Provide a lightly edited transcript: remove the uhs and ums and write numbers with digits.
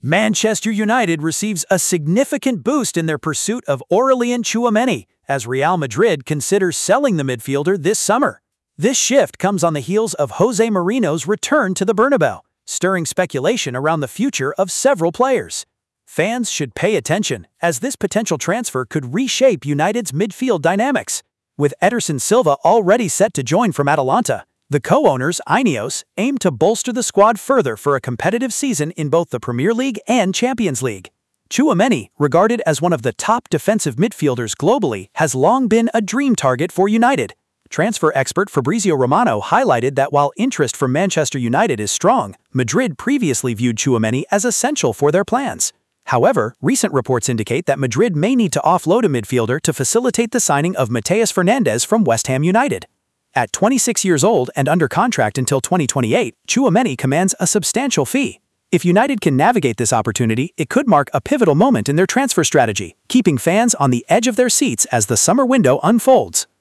Manchester United receives a significant boost in their pursuit of Aurelien Tchouaméni, as Real Madrid considers selling the midfielder this summer. This shift comes on the heels of Jose Mourinho's return to the Bernabeu, stirring speculation around the future of several players. Fans should pay attention, as this potential transfer could reshape United's midfield dynamics. With Ederson Silva already set to join from Atalanta, the co-owners, Ineos, aim to bolster the squad further for a competitive season in both the Premier League and Champions League. Tchouaméni, regarded as one of the top defensive midfielders globally, has long been a dream target for United. Transfer expert Fabrizio Romano highlighted that while interest from Manchester United is strong, Madrid previously viewed Tchouaméni as essential for their plans. However, recent reports indicate that Madrid may need to offload a midfielder to facilitate the signing of Matheus Fernandes from West Ham United. At 26 years old and under contract until 2028, Tchouaméni commands a substantial fee. If United can navigate this opportunity, it could mark a pivotal moment in their transfer strategy, keeping fans on the edge of their seats as the summer window unfolds.